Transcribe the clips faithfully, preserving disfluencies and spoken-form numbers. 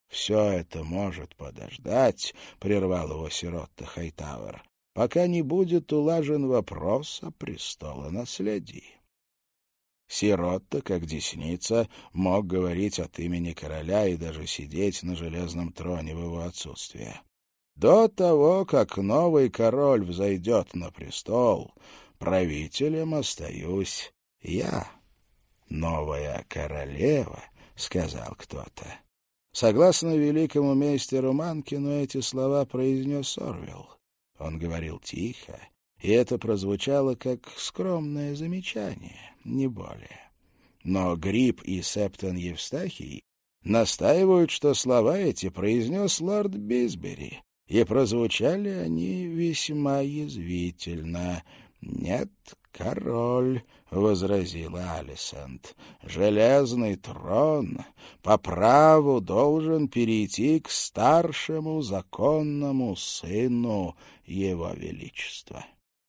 «Все это может подождать», — прервал его Сиротта Хайтауэр, «пока не будет улажен вопрос о престолонаследии». Сиротта, как десница, мог говорить от имени короля и даже сидеть на железном троне в его отсутствие. До того, как новый король взойдет на престол, правителем остаюсь я. «Новая королева», — сказал кто-то. Согласно великому мейстеру Манкину, эти слова произнес Орвилл. Он говорил тихо, и это прозвучало как скромное замечание, не более. Но Гриб и Септон Евстахий настаивают, что слова эти произнес лорд Бисбери, и прозвучали они весьма язвительно. «Нет, король», — возразила Алисент, — «железный трон по праву должен перейти к старшему законному сыну его величества».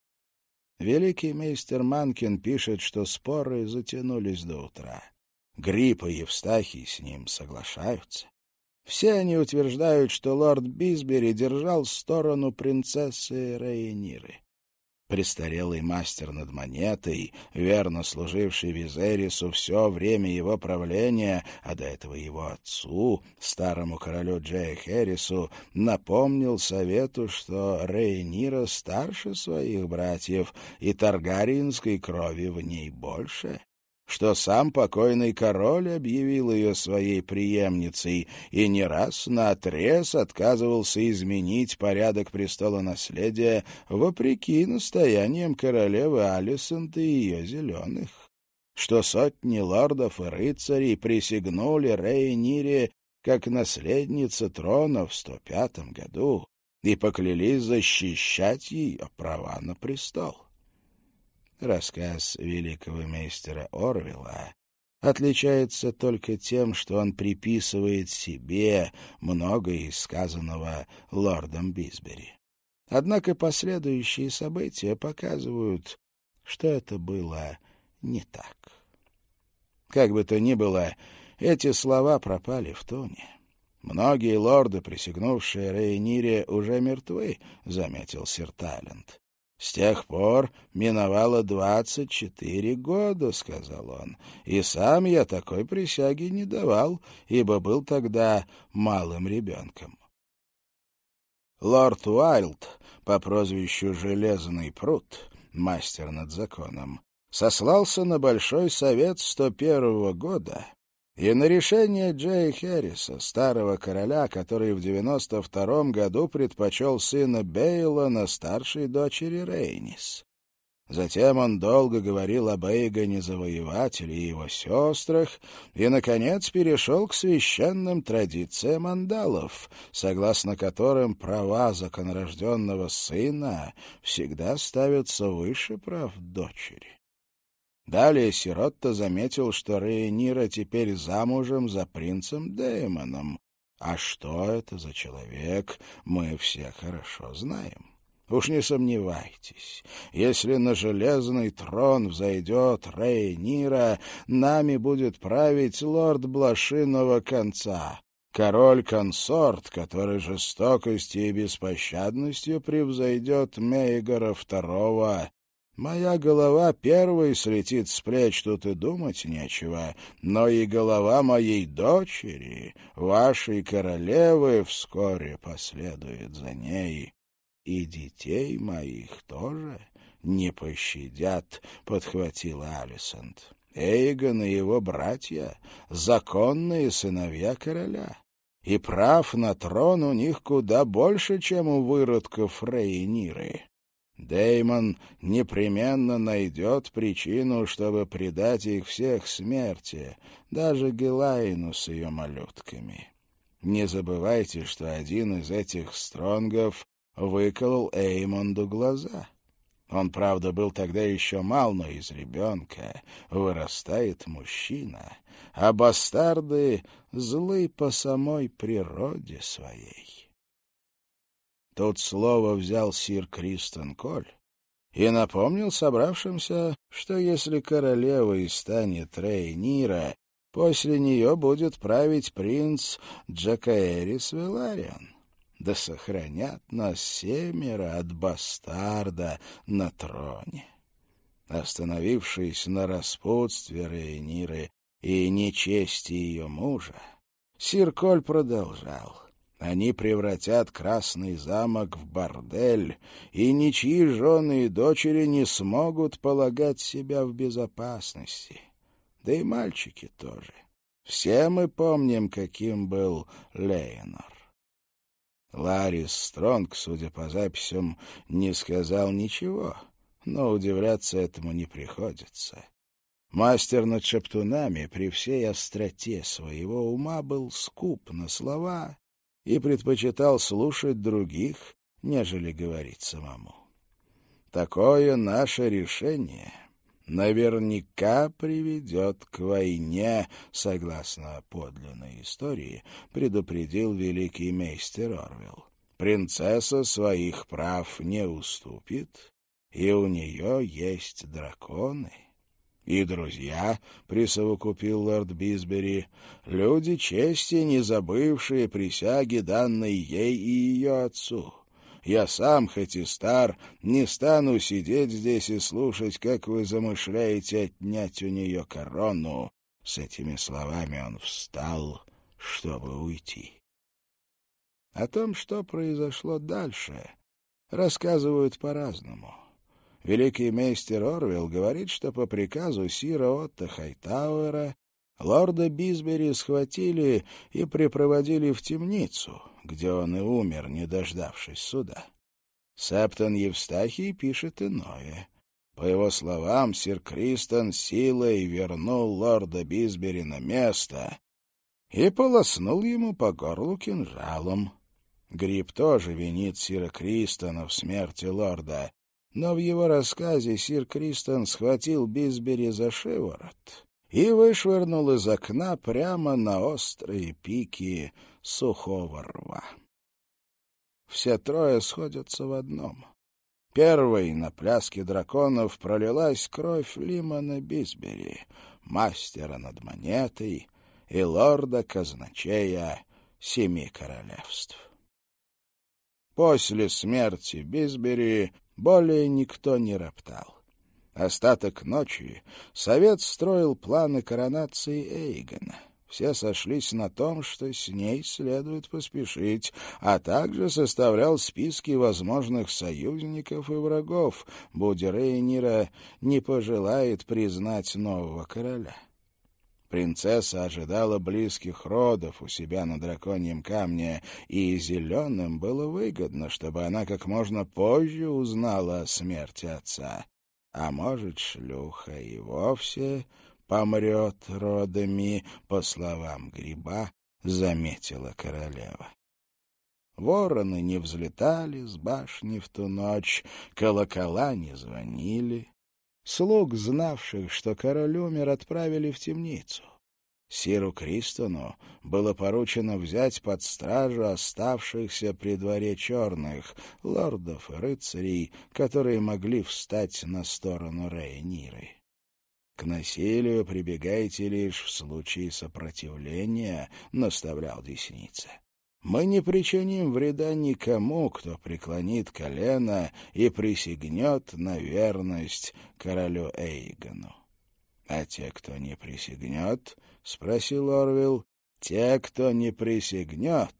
Великий мейстер Манкин пишет, что споры затянулись до утра. Гриб и Евстахий с ним соглашаются. Все они утверждают, что лорд Бисбери держал сторону принцессы Рейниры. Престарелый мастер над монетой, верно служивший Визерису все время его правления, а до этого его отцу, старому королю Джея Хэрису, напомнил совету, что Рейнира старше своих братьев, и таргариенской крови в ней больше, что сам покойный король объявил ее своей преемницей и не раз наотрез отказывался изменить порядок престолонаследия вопреки настояниям королевы Алисент и ее зеленых, что сотни лордов и рыцарей присягнули Рейнире как наследнице трона в сто пятом году и поклялись защищать ее права на престол. Рассказ великого мейстера Орвилла отличается только тем, что он приписывает себе многое из сказанного лордом Бисбери. Однако последующие события показывают, что это было не так. Как бы то ни было, эти слова пропали в туне. «Многие лорды, присягнувшие Рейнире, уже мертвы», — заметил сир Тайленд. «С тех пор миновало двадцать четыре года», — сказал он, — «и сам я такой присяги не давал, ибо был тогда малым ребенком». Лорд Уайлд, по прозвищу Железный пруд, мастер над законом, сослался на Большой совет сто первого года и на решение Джея Хэрриса, старого короля, который в девяносто втором году предпочел сына Бейла старшей дочери Рейнис. Затем он долго говорил об Эйгоне Завоевателе и его сестрах и, наконец, перешел к священным традициям андалов, согласно которым права законорожденного сына всегда ставятся выше прав дочери. Далее Сиротта заметил, что Рейнира теперь замужем за принцем Дэймоном. А что это за человек, мы все хорошо знаем. Уж не сомневайтесь, если на железный трон взойдет Рейнира, нами будет править лорд Блошиного конца, король-консорт, который жестокостью и беспощадностью превзойдет Мейгора второго. Моя голова первой слетит с плеч, тут и думать нечего, но и голова моей дочери, вашей королевы, вскоре последует за ней. И детей моих тоже не пощадят, — подхватила Алисент. Эйгон и его братья — законные сыновья короля, и прав на трон у них куда больше, чем у выродков Рейниры. Дэймон непременно найдет причину, чтобы предать их всех смерти, даже Гелайну с ее малютками. Не забывайте, что один из этих стронгов выколол Эймонду глаза. Он, правда, был тогда еще мал, но из ребенка вырастает мужчина, а бастарды злы по самой природе своей. Тут слово взял сир Кристен Коль и напомнил собравшимся, что если королевой станет Рейнира, После нее будет править принц Джакаэрис Веларион. Да сохранят нас семеро от бастарда на троне». Остановившись на распутстве Рейниры и нечести ее мужа, сир Коль продолжал: «Они превратят Красный замок в бордель, и ничьи жены и дочери не смогут полагать себя в безопасности. Да и мальчики тоже. Все мы помним, каким был Лейнор». Ларис Стронг, судя по записям, не сказал ничего, но удивляться этому не приходится. Мастер над шептунами при всей остроте своего ума был скуп на слова и предпочитал слушать других, нежели говорить самому. Такое наше решение наверняка приведет к войне, согласно подлинной истории, предупредил великий мейстер Орвилл. Принцесса своих прав не уступит, и у нее есть драконы. И друзья, — присовокупил лорд Бисбери, — люди чести, не забывшие присяги, данной ей и ее отцу. Я сам, хоть и стар, не стану сидеть здесь и слушать, как вы замышляете отнять у нее корону». С этими словами он встал, чтобы уйти. О том, что произошло дальше, рассказывают по-разному. Великий мейстер Орвилл говорит, что по приказу сира Отто Хайтауэра лорда Бисбери схватили и припроводили в темницу, где он и умер, не дождавшись суда. Септон Евстахий пишет иное. По его словам, сир Кристен силой вернул лорда Бисбери на место и полоснул ему по горлу кинжалом. Гриб тоже винит сира Кристена в смерти лорда, но в его рассказе сир Кристен схватил Бисбери за шиворот и вышвырнул из окна прямо на острые пики сухого рва. Все трое сходятся в одном. Первой на пляске драконов пролилась кровь Лимона Бисбери, мастера над монетой и лорда-казначея Семи Королевств. После смерти Бисбери более никто не роптал. Остаток ночи совет строил планы коронации Эйгона. Все сошлись на том, что с ней следует поспешить, а также составлял списки возможных союзников и врагов, будь Рейнира не пожелает признать нового короля. Принцесса ожидала близких родов у себя на драконьем камне, и Зеленым было выгодно, чтобы она как можно позже узнала о смерти отца. А может, шлюха и вовсе помрет родами, по словам Гриба, заметила королева. Вороны не взлетали с башни в ту ночь, колокола не звонили. Слуг, знавших, что король умер, отправили в темницу. Сиру Кристону было поручено взять под стражу оставшихся при дворе черных, лордов и рыцарей, которые могли встать на сторону Рейниры. «К насилию прибегайте лишь в случае сопротивления», — наставлял Десница. «Мы не причиним вреда никому, кто преклонит колено и присягнет на верность королю Эйгону». «А те, кто не присягнет?» — спросил Орвилл. «Те, кто не присягнет,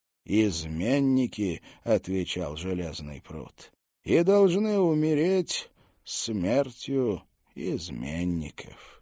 изменники», — отвечал Железный Прут, «и должны умереть смертью изменников».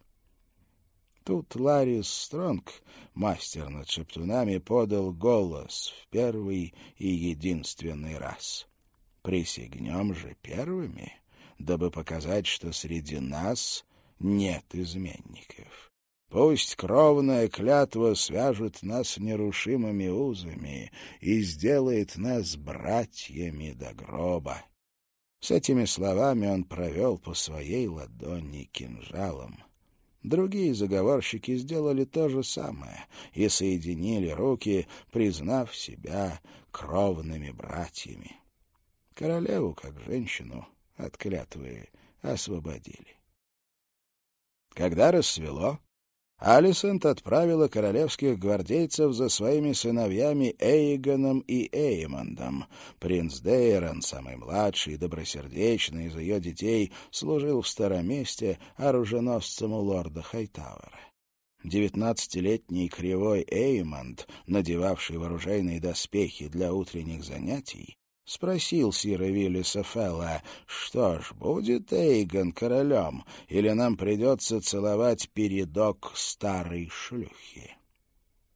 Тут Ларис Стронг, мастер над шептунами, подал голос в первый и единственный раз. «Присягнем же первыми, дабы показать, что среди нас нет изменников. Пусть кровная клятва свяжет нас нерушимыми узами и сделает нас братьями до гроба». С этими словами он провел по своей ладони кинжалом. Другие заговорщики сделали то же самое и соединили руки, признав себя кровными братьями. Королеву, как женщину, от клятвы освободили. Когда рассвело, Алисент отправила королевских гвардейцев за своими сыновьями Эйгоном и Эймондом. Принц Дейрон, самый младший и добросердечный из ее детей, служил в староместе оруженосцем у лорда Хайтауэра. Девятнадцатилетний кривой Эймонд, надевавший вооруженные доспехи для утренних занятий, спросил сира Виллиса Фелла: «Что ж, будет Эйгон королем, или нам придется целовать передок старой шлюхи?»